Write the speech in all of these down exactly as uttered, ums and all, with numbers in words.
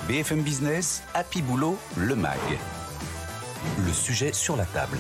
B F M Business, Happy Boulot, le M A G. Le sujet sur la table.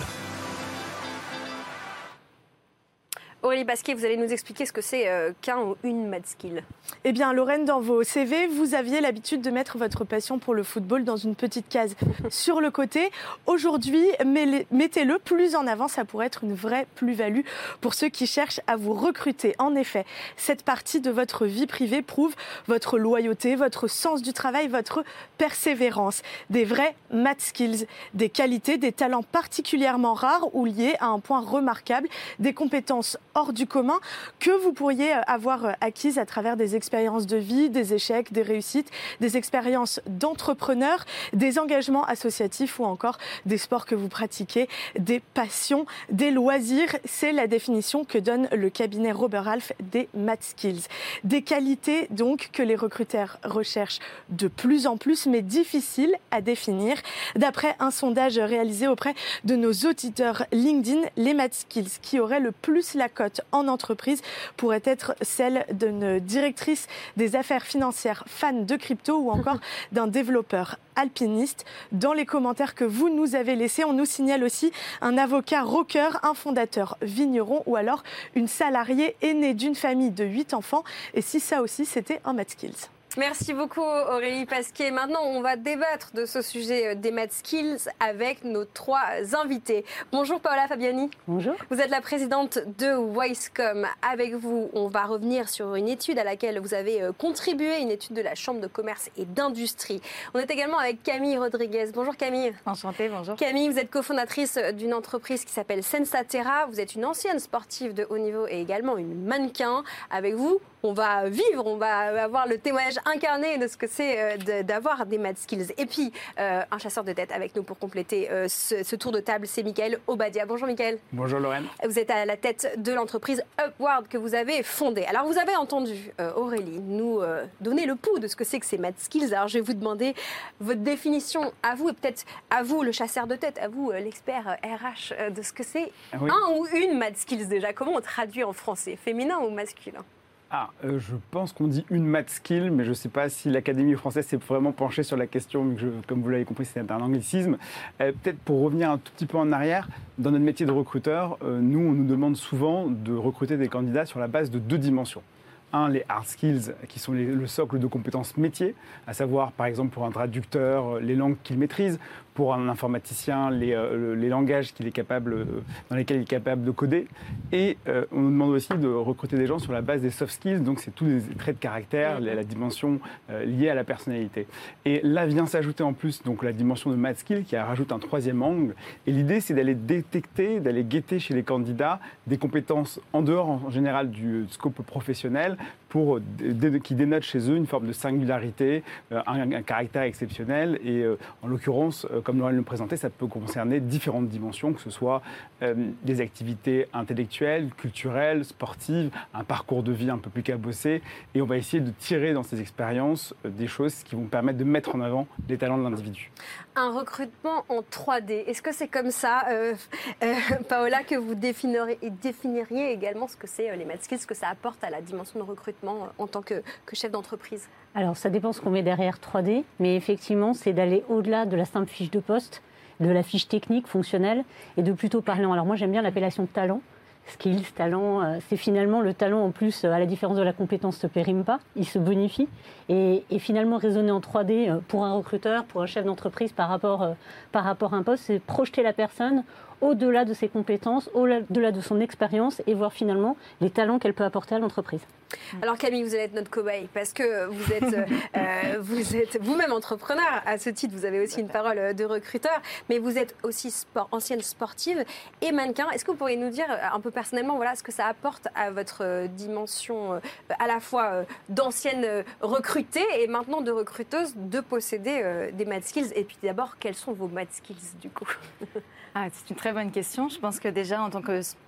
Aurélie Pasquier, vous allez nous expliquer ce que c'est euh, qu'un ou une Mad Skill. Eh bien, Lorraine, dans vos C V, vous aviez l'habitude de mettre votre passion pour le football dans une petite case sur le côté. Aujourd'hui, mettez-le plus en avant, ça pourrait être une vraie plus-value pour ceux qui cherchent à vous recruter. En effet, cette partie de votre vie privée prouve votre loyauté, votre sens du travail, votre persévérance. Des vrais Mad Skills, des qualités, des talents particulièrement rares ou liés à un point remarquable, des compétences hors du commun que vous pourriez avoir acquises à travers des expériences de vie, des échecs, des réussites, des expériences d'entrepreneurs, des engagements associatifs ou encore des sports que vous pratiquez, des passions, des loisirs. C'est la définition que donne le cabinet Robert Half des Mad Skills. Des qualités donc que les recruteurs recherchent de plus en plus, mais difficiles à définir. D'après un sondage réalisé auprès de nos auditeurs LinkedIn, les Mad Skills qui auraient le plus la cote en entreprise pourrait être celle d'une directrice des affaires financières fan de crypto ou encore d'un développeur alpiniste. Dans les commentaires que vous nous avez laissés, on nous signale aussi un avocat rocker, un fondateur vigneron ou alors une salariée aînée d'une famille de huit enfants. Et si ça aussi, c'était un Mad Skills. Merci beaucoup Aurélie Pasquier. Maintenant, on va débattre de ce sujet des Mad Skills avec nos trois invités. Bonjour Paola Fabiani. Bonjour. Vous êtes la présidente de Wisecom. Avec vous, on va revenir sur une étude à laquelle vous avez contribué, une étude de la Chambre de commerce et d'industrie. On est également avec Camille Rodriguez. Bonjour Camille. Enchantée, bonjour. Camille, vous êtes cofondatrice d'une entreprise qui s'appelle Sensaterra. Vous êtes une ancienne sportive de haut niveau et également une mannequin. Avec vous, on va vivre, on va avoir le témoignage incarné de ce que c'est euh, d'avoir des Mad Skills. Et puis, euh, un chasseur de tête avec nous pour compléter euh, ce, ce tour de table, c'est Mickaël Obadia. Bonjour Mickaël. Bonjour Lorraine. Vous êtes à la tête de l'entreprise Upward que vous avez fondée. Alors, vous avez entendu euh, Aurélie nous euh, donner le pouls de ce que c'est que ces Mad Skills. Alors, je vais vous demander votre définition à vous et peut-être à vous, le chasseur de tête, à vous, euh, l'expert euh, R H, euh, de ce que c'est oui. un ou une Mad Skills déjà. Comment on traduit en français, féminin ou masculin? Ah, euh, je pense qu'on dit une Mad Skill, mais je ne sais pas si l'Académie française s'est vraiment penchée sur la question, mais je, comme vous l'avez compris, c'est un anglicisme. Euh, peut-être pour revenir un tout petit peu en arrière, dans notre métier de recruteur, euh, nous, on nous demande souvent de recruter des candidats sur la base de deux dimensions. Un, les hard skills, qui sont les, le socle de compétences métiers, à savoir, par exemple, pour un traducteur, les langues qu'il maîtrise, pour un informaticien, les, euh, les langages qu'il est capable, euh, dans lesquels il est capable de coder. Et euh, on nous demande aussi de recruter des gens sur la base des soft skills, donc c'est tous les traits de caractère, la, la dimension euh, liée à la personnalité. Et là vient s'ajouter en plus donc, la dimension de Mad Skill, qui rajoute un troisième angle. Et l'idée, c'est d'aller détecter, d'aller guetter chez les candidats des compétences en dehors, en général, du scope professionnel, pour, qui dénotent chez eux une forme de singularité, euh, un, un caractère exceptionnel. Et euh, en l'occurrence, euh, comme Lorraine le présentait, ça peut concerner différentes dimensions, que ce soit euh, des activités intellectuelles, culturelles, sportives, un parcours de vie un peu plus cabossé. Et on va essayer de tirer dans ces expériences euh, des choses qui vont permettre de mettre en avant les talents de l'individu. Un recrutement en trois D, est-ce que c'est comme ça, euh, euh, Paola, que vous définiriez, définiriez également ce que c'est euh, les Mad Skills, ce que ça apporte à la dimension de recrutement euh, en tant que, que chef d'entreprise? Alors, ça dépend ce qu'on met derrière trois D, mais effectivement, c'est d'aller au-delà de la simple fiche de poste, de la fiche technique, fonctionnelle, et de plutôt parler. Alors moi, j'aime bien l'appellation talent. Skills, talent, euh, c'est finalement le talent en plus, euh, à la différence de la compétence, ne se périme pas, il se bonifie. Et, et finalement, raisonner en trois D euh, pour un recruteur, pour un chef d'entreprise par rapport, euh, par rapport à un poste, c'est projeter la personne au-delà de ses compétences, au-delà de son expérience et voir finalement les talents qu'elle peut apporter à l'entreprise. Alors Camille, vous allez être notre cobaye parce que vous êtes, euh, vous êtes vous-même entrepreneur. À ce titre, vous avez aussi une parole de recruteur, mais vous êtes aussi sport, ancienne sportive et mannequin. Est-ce que vous pourriez nous dire un peu personnellement, voilà, ce que ça apporte à votre dimension à la fois d'ancienne recrutée et maintenant de recruteuse de posséder des Mad Skills? Et puis d'abord, quels sont vos Mad Skills du coup? Ah, c'est une très bonne question. Je pense que déjà, en tant que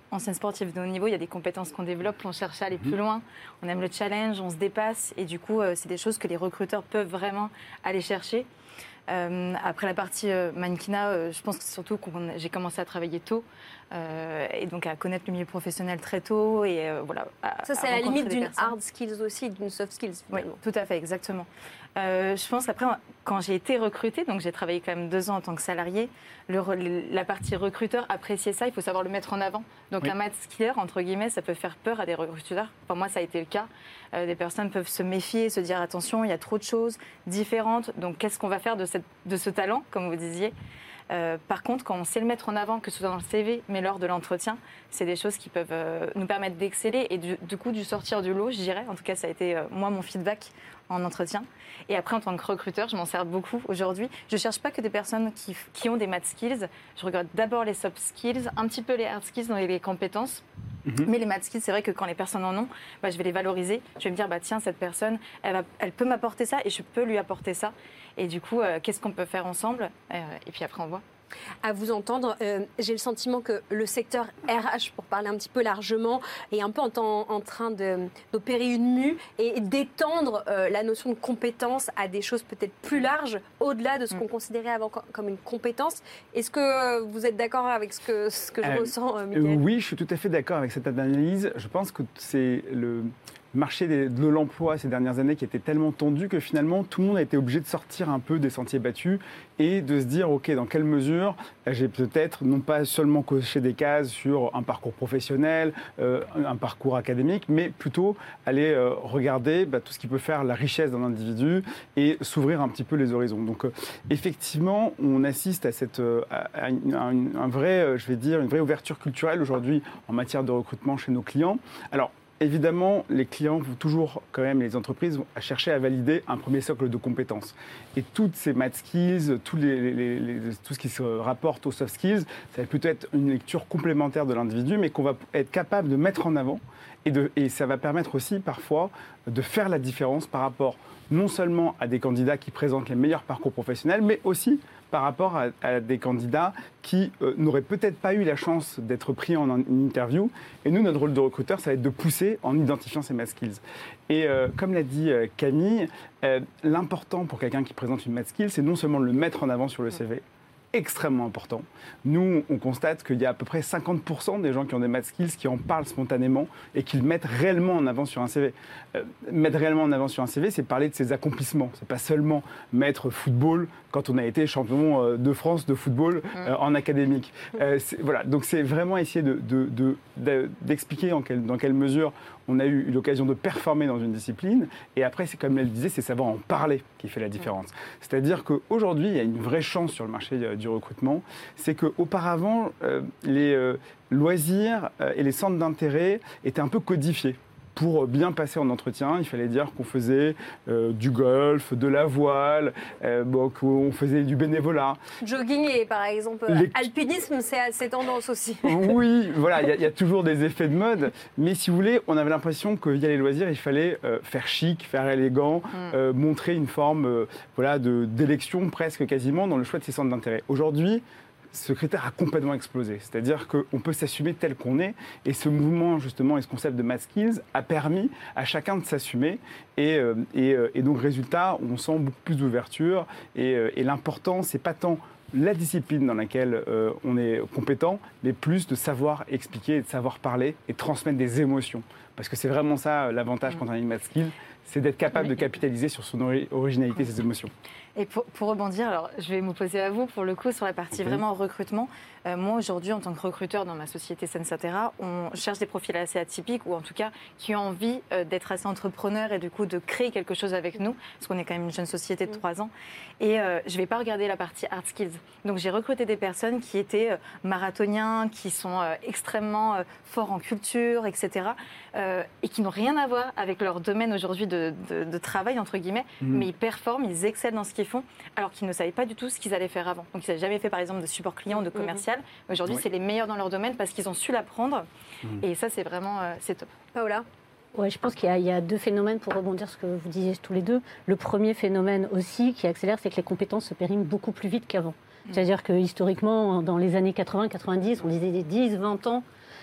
ancienne sportive de haut niveau, il y a des compétences qu'on développe, on cherche à aller plus loin, on aime le challenge, on se dépasse et du coup, euh, c'est des choses que les recruteurs peuvent vraiment aller chercher. Euh, après la partie euh, mannequinat, euh, je pense que c'est surtout que j'ai commencé à travailler tôt euh, et donc à connaître le milieu professionnel très tôt et euh, voilà. À, Ça, c'est à à la rencontrer limite des d'une personnes. hard skills aussi, d'une soft skills Oui, finalement. tout à fait, exactement. Euh, je pense qu'après, quand j'ai été recrutée, donc j'ai travaillé quand même deux ans en tant que salariée, le, la partie recruteur, apprécier ça, il faut savoir le mettre en avant. Donc oui. Un mat skiller, entre guillemets, ça peut faire peur à des recruteurs. Pour moi, ça a été le cas. Euh, des personnes peuvent se méfier, se dire attention, il y a trop de choses différentes. Donc qu'est-ce qu'on va faire de, cette, de ce talent, comme vous disiez ? Euh, par contre, quand on sait le mettre en avant, que ce soit dans le C V, mais lors de l'entretien, c'est des choses qui peuvent euh, nous permettre d'exceller et du, du coup, du sortir du lot, je dirais. En tout cas, ça a été, euh, moi, mon feedback en entretien. Et après, en tant que recruteur, je m'en sers beaucoup aujourd'hui. Je ne cherche pas que des personnes qui, qui ont des math skills. Je regarde d'abord les soft skills, un petit peu les hard skills, dans les compétences. Mm-hmm. Mais les math skills, c'est vrai que quand les personnes en ont, bah, je vais les valoriser. Je vais me dire, bah, tiens, cette personne, elle, va, elle peut m'apporter ça et je peux lui apporter ça. Et du coup, euh, qu'est-ce qu'on peut faire ensemble euh, Et puis après, on voit. À vous entendre, euh, j'ai le sentiment que le secteur R H, pour parler un petit peu largement, est un peu en, en train de, d'opérer une mue et d'étendre euh, la notion de compétence à des choses peut-être plus larges, au-delà de ce qu'on mmh. considérait avant comme une compétence. Est-ce que vous êtes d'accord avec ce que, ce que je euh, ressens, euh, Mickaël ? Oui, je suis tout à fait d'accord avec cette analyse. Je pense que c'est le... Le marché de l'emploi ces dernières années qui était tellement tendu que finalement tout le monde a été obligé de sortir un peu des sentiers battus et de se dire ok, dans quelle mesure j'ai peut-être non pas seulement coché des cases sur un parcours professionnel, euh, un parcours académique, mais plutôt aller euh, regarder bah, tout ce qui peut faire la richesse d'un individu et s'ouvrir un petit peu les horizons. Donc euh, effectivement, on assiste à, cette, euh, à une, à une, un vrai, euh, je vais dire, une vraie ouverture culturelle aujourd'hui en matière de recrutement chez nos clients. Alors, évidemment, les clients vont toujours, quand même, les entreprises vont chercher à valider un premier socle de compétences. Et toutes ces math skills, tous les, les, les, tout ce qui se rapporte aux soft skills, ça va plutôt être une lecture complémentaire de l'individu, mais qu'on va être capable de mettre en avant. Et, de, et ça va permettre aussi, parfois, de faire la différence par rapport non seulement à des candidats qui présentent les meilleurs parcours professionnels, mais aussi par rapport à, à des candidats qui euh, n'auraient peut-être pas eu la chance d'être pris en, en interview. Et nous, notre rôle de recruteur, ça va être de pousser en identifiant ces math skills. Et euh, comme l'a dit euh, Camille, euh, l'important pour quelqu'un qui présente une math skill, c'est non seulement de le mettre en avant sur le C V, extrêmement important. Nous, on constate qu'il y a à peu près cinquante pour cent des gens qui ont des math skills qui en parlent spontanément et qui le mettent réellement en avant sur un C V. Euh, mettre réellement en avant sur un C V, c'est parler de ses accomplissements. C'est pas seulement mettre football quand on a été champion de France de football euh, en académique. Euh, voilà, donc c'est vraiment essayer de, de, de, de, d'expliquer en quelle, dans quelle mesure on a eu l'occasion de performer dans une discipline. Et après, c'est comme elle disait, c'est savoir en parler qui fait la différence. C'est-à-dire qu'aujourd'hui, il y a une vraie chance sur le marché du recrutement. C'est qu'auparavant, euh, les euh, loisirs euh, et les centres d'intérêt étaient un peu codifiés. Pour bien passer en entretien, il fallait dire qu'on faisait euh, du golf, de la voile, euh, bon, qu'on faisait du bénévolat. Jogging et par exemple les... alpinisme, c'est assez tendance aussi. Oui, voilà, il y, y a toujours des effets de mode. Mais si vous voulez, on avait l'impression que via les loisirs, il fallait euh, faire chic, faire élégant, mm. euh, montrer une forme euh, voilà, de, d'élection presque quasiment dans le choix de ces centres d'intérêt. Aujourd'hui, ce critère a complètement explosé. C'est-à-dire qu'on peut s'assumer tel qu'on est. Et ce mouvement, justement, et ce concept de math skills a permis à chacun de s'assumer. Et, euh, et, euh, et donc, résultat, on sent beaucoup plus d'ouverture. Et, euh, et l'important, c'est pas tant la discipline dans laquelle euh, on est compétent, mais plus de savoir expliquer, de savoir parler et de transmettre des émotions. Parce que c'est vraiment ça l'avantage quand on a une math skill, c'est d'être capable de capitaliser sur son ori- originalité, ses émotions. Et pour, pour rebondir, alors je vais m'opposer à vous pour le coup sur la partie okay. vraiment recrutement. Euh, moi aujourd'hui, en tant que recruteur dans ma société Sensatera, on cherche des profils assez atypiques ou en tout cas qui ont envie euh, d'être assez entrepreneurs et du coup de créer quelque chose avec nous, parce qu'on est quand même une jeune société de trois ans. Et euh, je ne vais pas regarder la partie hard skills. Donc j'ai recruté des personnes qui étaient euh, marathoniens, qui sont euh, extrêmement euh, forts en culture, et cetera. Euh, et qui n'ont rien à voir avec leur domaine aujourd'hui de, de, de travail, entre guillemets, mmh. mais ils performent, ils excellent dans ce qu'ils font, alors qu'ils ne savaient pas du tout ce qu'ils allaient faire avant. Donc ils n'avaient jamais fait, par exemple, de support client ou de commercial. Mmh. Aujourd'hui, oui. c'est les meilleurs dans leur domaine parce qu'ils ont su l'apprendre. Mmh. Et ça, c'est vraiment euh, c'est top. Paola ? Ouais, je pense qu'il y a, il y a deux phénomènes pour rebondir sur ce que vous disiez tous les deux. Le premier phénomène aussi qui accélère, c'est que les compétences se périment beaucoup plus vite qu'avant. Mmh. C'est-à-dire que historiquement, dans les années quatre-vingts quatre-vingt-dix, on disait dix vingt ans,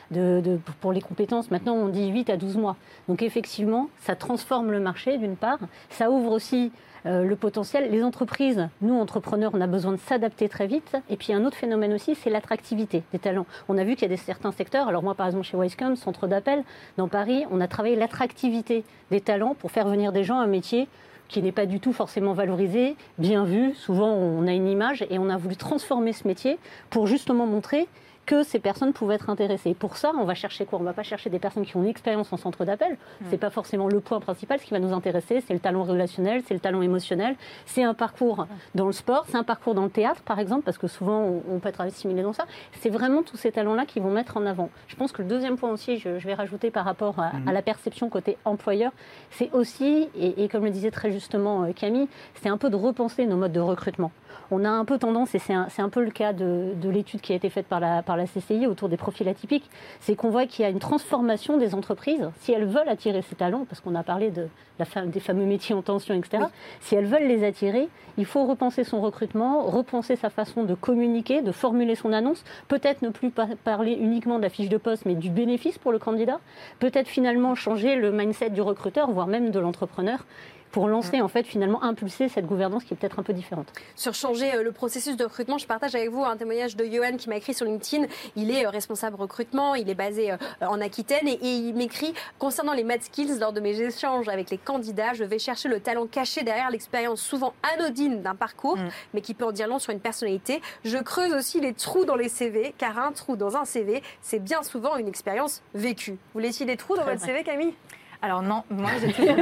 de, de, pour les compétences. Maintenant, on dit huit à douze mois. Donc effectivement, ça transforme le marché d'une part. Ça ouvre aussi euh, le potentiel. Les entreprises, nous, entrepreneurs, on a besoin de s'adapter très vite. Et puis un autre phénomène aussi, c'est l'attractivité des talents. On a vu qu'il y a des, certains secteurs. Alors moi, par exemple, chez Wisecom, centre d'appel, dans Paris, on a travaillé l'attractivité des talents pour faire venir des gens à un métier qui n'est pas du tout forcément valorisé, bien vu. Souvent, on a une image et on a voulu transformer ce métier pour justement montrer que ces personnes pouvaient être intéressées. Et pour ça, on va chercher quoi ? On ne va pas chercher des personnes qui ont une expérience en centre d'appel. Mmh. Ce n'est pas forcément le point principal. Ce qui va nous intéresser, c'est le talent relationnel, c'est le talent émotionnel, c'est un parcours dans le sport, c'est un parcours dans le théâtre, par exemple, parce que souvent, on, on peut être assimilé dans ça. C'est vraiment tous ces talents-là qui vont mettre en avant. Je pense que le deuxième point aussi, je, je vais rajouter par rapport à, mmh. à la perception côté employeur, c'est aussi, et, et comme le disait très justement Camille, c'est un peu de repenser nos modes de recrutement. On a un peu tendance, et c'est un, c'est un peu le cas de, de l'étude qui a été faite par la, par la C C I autour des profils atypiques, c'est qu'on voit qu'il y a une transformation des entreprises, si elles veulent attirer ces talents, parce qu'on a parlé de la femme, des fameux métiers en tension, et cetera. Oui. Si elles veulent les attirer, il faut repenser son recrutement, repenser sa façon de communiquer, de formuler son annonce, peut-être ne plus par- parler uniquement de la fiche de poste, mais du bénéfice pour le candidat, peut-être finalement changer le mindset du recruteur, voire même de l'entrepreneur, pour lancer, en fait, finalement, impulser cette gouvernance qui est peut-être un peu différente. Sur changer euh, le processus de recrutement, je partage avec vous un témoignage de Johan qui m'a écrit sur LinkedIn. Il est euh, responsable recrutement, il est basé euh, en Aquitaine et, et il m'écrit « Concernant les math skills, lors de mes échanges avec les candidats, je vais chercher le talent caché derrière l'expérience souvent anodine d'un parcours, mmh. mais qui peut en dire long sur une personnalité. Je creuse aussi les trous dans les C V, car un trou dans un C V, c'est bien souvent une expérience vécue. » Vous laissiez des trous dans votre C V, Camille ? Alors non, moi j'ai toujours...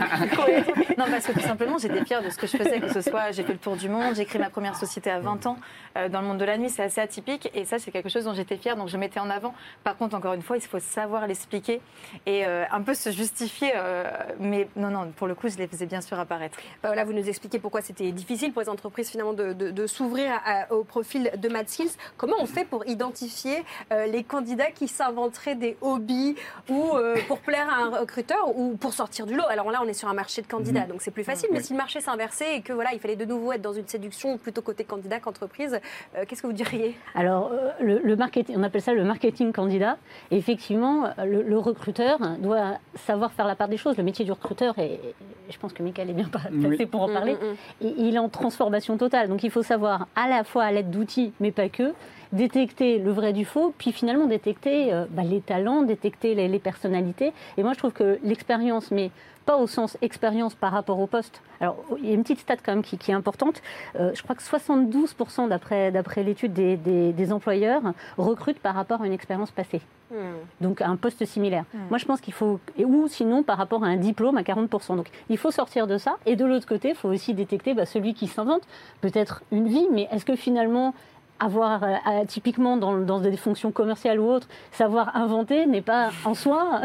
non, parce que tout simplement j'étais fière de ce que je faisais, que ce soit j'ai fait le tour du monde, j'ai créé ma première société à vingt ans euh, dans le monde de la nuit, c'est assez atypique et ça c'est quelque chose dont j'étais fière, donc je mettais en avant. Par contre, encore une fois, il faut savoir l'expliquer et euh, un peu se justifier, euh, mais non, non, pour le coup, je les faisais bien sûr apparaître. Bah là, vous nous expliquez pourquoi c'était difficile pour les entreprises finalement de, de, de s'ouvrir à, au profil de math skills. Comment on fait pour identifier euh, les candidats qui s'inventeraient des hobbies ou euh, pour plaire à un recruteur ou pour sortir du lot? Alors là, on est sur un marché de candidats, donc c'est plus facile. Mais si le marché s'inversait et que voilà, il fallait de nouveau être dans une séduction plutôt côté candidat qu'entreprise, euh, qu'est-ce que vous diriez? Alors, euh, le, le marketing, on appelle ça le marketing candidat. Et effectivement, le, le recruteur doit savoir faire la part des choses. Le métier du recruteur, et je pense que Michael est bien placé oui. pour en parler, mmh, mmh. il est en transformation totale. Donc, il faut savoir à la fois à l'aide d'outils, mais pas que, détecter le vrai du faux, puis finalement détecter euh, bah, les talents, détecter les, les personnalités. Et moi, je trouve que l'expérience, mais pas au sens expérience par rapport au poste. Alors, il y a une petite stat quand même qui, qui est importante. Euh, je crois que soixante-douze pour cent d'après, d'après l'étude des, des, des employeurs recrutent par rapport à une expérience passée. Mmh. Donc, à un poste similaire. Mmh. Moi, je pense qu'il faut... Ou sinon, par rapport à un diplôme à quarante pour cent. Donc, il faut sortir de ça. Et de l'autre côté, il faut aussi détecter bah, celui qui s'invente. Peut-être une vie, mais est-ce que finalement... avoir, euh, typiquement dans, dans des fonctions commerciales ou autres, savoir inventer n'est pas en soi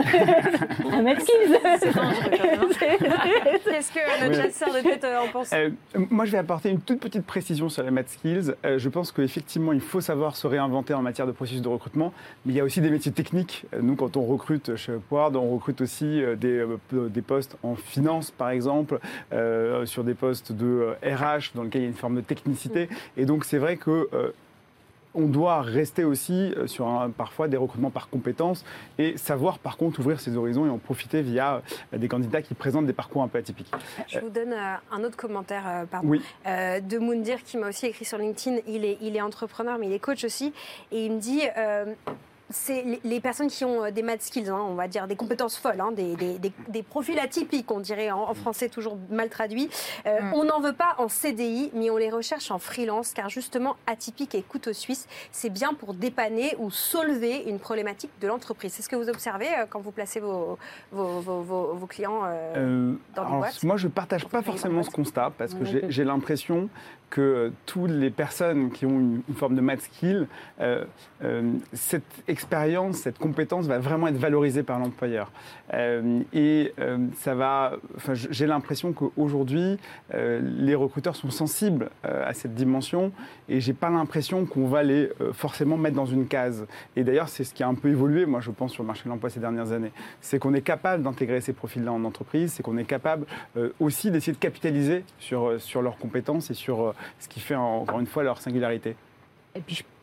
un math skills. C'est dangereux. Qu'est-ce que notre chasseur de tête en pense? euh, Moi, je vais apporter une toute petite précision sur les math skills. Euh, je pense qu'effectivement, il faut savoir se réinventer en matière de processus de recrutement, mais il y a aussi des métiers techniques. Nous, quand on recrute chez Upward, on recrute aussi des, des postes en finance, par exemple, euh, sur des postes de R H dans lesquels il y a une forme de technicité. Et donc, c'est vrai que... Euh, on doit rester aussi sur un, parfois des recrutements par compétences et savoir par contre ouvrir ses horizons et en profiter via des candidats qui présentent des parcours un peu atypiques. Je vous donne euh, un autre commentaire euh, pardon, oui. euh, de Moundir qui m'a aussi écrit sur LinkedIn. Il est, il est entrepreneur mais il est coach aussi et il me dit... Euh, c'est les personnes qui ont des math skills, hein, on va dire des compétences folles, hein, des, des, des, des profils atypiques, on dirait en, en français toujours mal traduit. Euh, mm. On n'en veut pas en C D I, mais on les recherche en freelance, car justement atypique et couteau suisse, c'est bien pour dépanner ou solver une problématique de l'entreprise. C'est ce que vous observez euh, quand vous placez vos, vos, vos, vos, vos clients euh, euh, dans des boîtes? Moi, je ne partage pas forcément ce constat, parce que j'ai, j'ai l'impression que toutes les personnes qui ont une, une forme de math skill, euh, euh, cette expérience, cette compétence va vraiment être valorisée par l'employeur. Euh, et euh, ça va, enfin, j'ai l'impression qu'aujourd'hui, euh, les recruteurs sont sensibles euh, à cette dimension et j'ai pas l'impression qu'on va les euh, forcément mettre dans une case. Et d'ailleurs, c'est ce qui a un peu évolué, moi, je pense, sur le marché de l'emploi ces dernières années. C'est qu'on est capable d'intégrer ces profils-là en entreprise, c'est qu'on est capable euh, aussi d'essayer de capitaliser sur, sur leurs compétences et sur euh, ce qui fait, encore une fois, leur singularité. Et puis, je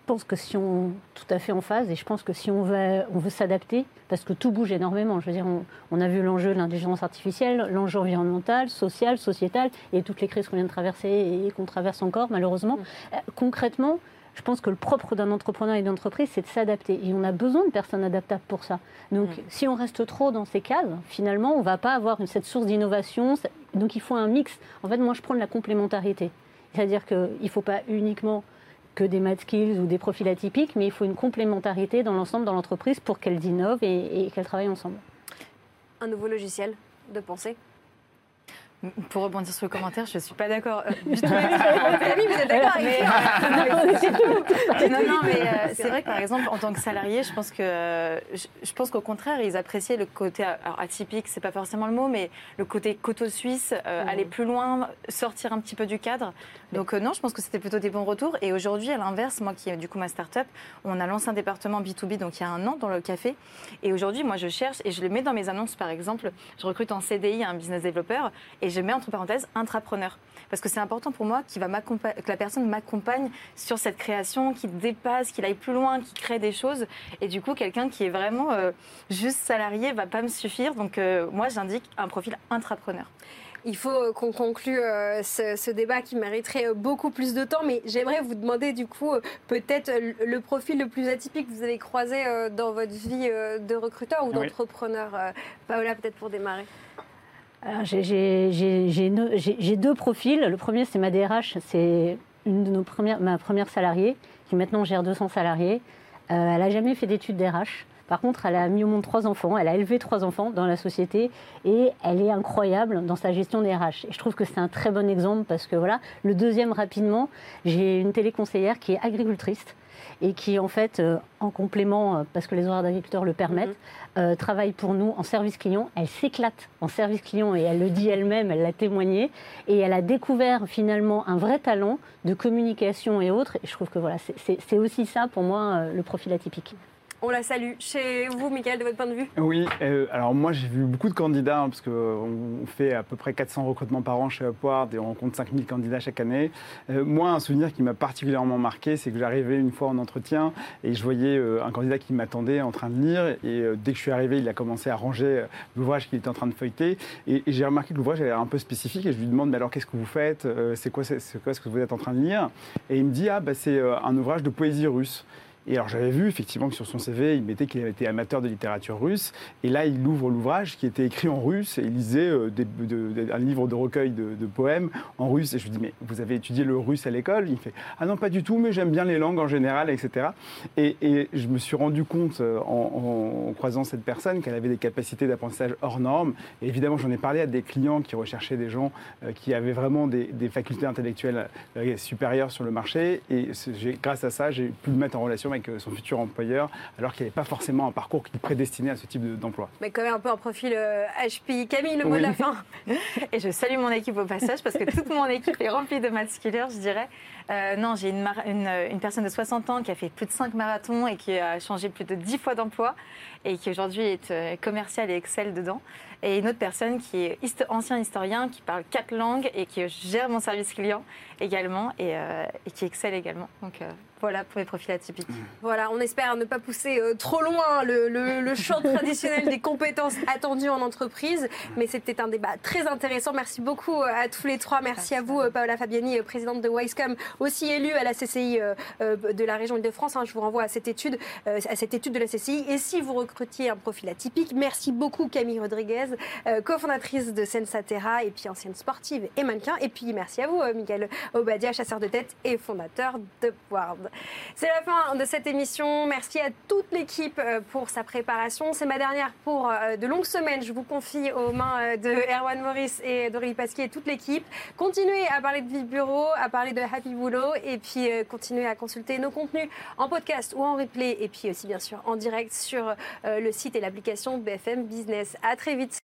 pense que si on tout à fait en phase, et je pense que si on veut, on veut s'adapter, parce que tout bouge énormément. Je veux dire, on, on a vu l'enjeu de l'intelligence artificielle, l'enjeu environnemental, social, sociétal, et toutes les crises qu'on vient de traverser et qu'on traverse encore, malheureusement. Mmh. Euh, concrètement, je pense que le propre d'un entrepreneur et d'une entreprise, c'est de s'adapter. Et on a besoin de personnes adaptables pour ça. Donc, mmh. si on reste trop dans ces cases, finalement, on ne va pas avoir une, cette source d'innovation. Donc, il faut un mix. En fait, moi, je prends de la complémentarité. C'est-à-dire qu'il ne faut pas uniquement que des math skills ou des profils atypiques, mais il faut une complémentarité dans l'ensemble dans l'entreprise pour qu'elles innovent et, et qu'elles travaillent ensemble. Un nouveau logiciel de pensée. Pour rebondir sur le commentaire, je ne suis pas d'accord euh, du tout. Oui, vous êtes d'accord avec mais, Non, non, mais euh, c'est vrai que par exemple, en tant que salarié, je pense que euh, je, je pense qu'au contraire, ils appréciaient le côté alors, atypique, c'est pas forcément le mot, mais le côté couteau suisse, euh, mmh. aller plus loin, sortir un petit peu du cadre. Donc euh, non, je pense que c'était plutôt des bons retours. Et aujourd'hui, à l'inverse, moi qui ai du coup ma start-up, on a lancé un département B deux B donc il y a un an dans le café. Et aujourd'hui, moi je cherche et je le mets dans mes annonces par exemple. Je recrute en C D I un business développeur et je mets entre parenthèses intrapreneur. Parce que c'est important pour moi qu'il va que la personne m'accompagne sur cette création, qu'il dépasse, qu'il aille plus loin, qu'il crée des choses. Et du coup, quelqu'un qui est vraiment euh, juste salarié ne va pas me suffire. Donc euh, moi, j'indique un profil intrapreneur. Il faut qu'on conclue euh, ce, ce débat qui mériterait beaucoup plus de temps, mais j'aimerais vous demander du coup peut-être le profil le plus atypique que vous avez croisé euh, dans votre vie euh, de recruteur ou d'entrepreneur. Oui. Euh, Paola, peut-être pour démarrer. J'ai, j'ai, j'ai, j'ai, j'ai deux profils. Le premier, c'est ma D R H, c'est une de nos premières, ma première salariée qui maintenant gère deux cents salariés. Euh, elle n'a jamais fait d'études D R H. Par contre, elle a mis au monde trois enfants, elle a élevé trois enfants dans la société et elle est incroyable dans sa gestion des R H. Et je trouve que c'est un très bon exemple parce que voilà. Le deuxième, rapidement, j'ai une téléconseillère qui est agricultrice et qui, en fait, euh, en complément, euh, parce que les horaires d'agriculteurs le permettent, mmh. euh, travaille pour nous en service client. Elle s'éclate en service client et elle le dit elle-même, elle l'a témoigné. Et elle a découvert finalement un vrai talent de communication et autres. Et je trouve que voilà, c'est, c'est, c'est aussi ça, pour moi, euh, le profil atypique. On la salue. Chez vous, Mickaël, de votre point de vue ? Oui, euh, alors moi j'ai vu beaucoup de candidats, hein, parce qu'on fait à peu près quatre cents recrutements par an chez Upward et on rencontre cinq mille candidats chaque année. Euh, moi, un souvenir qui m'a particulièrement marqué, c'est que j'arrivais une fois en entretien et je voyais euh, un candidat qui m'attendait en train de lire. Et euh, dès que je suis arrivé, il a commencé à ranger euh, l'ouvrage qu'il était en train de feuilleter. Et, et j'ai remarqué que l'ouvrage avait l'air un peu spécifique et je lui demande, mais alors qu'est-ce que vous faites ? euh, c'est, quoi, c'est, c'est quoi ce que vous êtes en train de lire ? Et il me dit, ah bah, c'est euh, un ouvrage de poésie russe. Et alors j'avais vu effectivement que sur son C V, il mettait qu'il avait été amateur de littérature russe. Et là, il ouvre l'ouvrage qui était écrit en russe et il lisait euh, des, de, de, un livre de recueil de, de poèmes en russe. Et je lui dis, mais vous avez étudié le russe à l'école ? Il me fait, ah non, pas du tout, mais j'aime bien les langues en général, et cetera. Et, et je me suis rendu compte en, en, en croisant cette personne qu'elle avait des capacités d'apprentissage hors normes. Et évidemment, j'en ai parlé à des clients qui recherchaient des gens euh, qui avaient vraiment des, des facultés intellectuelles euh, supérieures sur le marché. Et j'ai, grâce à ça, j'ai pu le mettre en relation avec son futur employeur, alors qu'il n'y avait pas forcément un parcours qui prédestinait à ce type de, d'emploi. Mais quand même un peu un profil euh, H P I. Camille, le mot oui. de la fin. Et je salue mon équipe au passage, parce que toute mon équipe est remplie de math skillers, je dirais. Euh, non, j'ai une, mar- une, une personne de soixante ans qui a fait plus de cinq marathons et qui a changé plus de dix fois d'emploi et qui aujourd'hui est euh, commerciale et excelle dedans. Et une autre personne qui est hist- ancien historien, qui parle quatre langues et qui gère mon service client également et, euh, et qui excelle également. Donc euh, voilà pour les profils atypiques. Voilà, on espère ne pas pousser euh, trop loin le, le, le champ traditionnel des compétences attendues en entreprise, mais c'était un débat très intéressant. Merci beaucoup à tous les trois. Merci, Merci à vous, Paola Fabiani, présidente de Wisecom, aussi élue à la C C I euh, euh, de la région Île-de-France. Hein, je vous renvoie à cette étude, euh, à cette étude de la C C I. Et si vous recrutiez un profil atypique, merci beaucoup Camille Rodriguez, euh, cofondatrice de Sensatera et puis ancienne sportive et mannequin. Et puis merci à vous, euh, Mickaël Obadia, chasseur de tête et fondateur d'Upward. C'est la fin de cette émission. Merci à toute l'équipe pour sa préparation. C'est ma dernière pour de longues semaines. Je vous confie aux mains de Erwan Maurice et d'Aurélie Pasquier et toute l'équipe. Continuez à parler de Vie Bureau, à parler de Happy Boulot et puis continuez à consulter nos contenus en podcast ou en replay et puis aussi bien sûr en direct sur le site et l'application B F M Business. À très vite.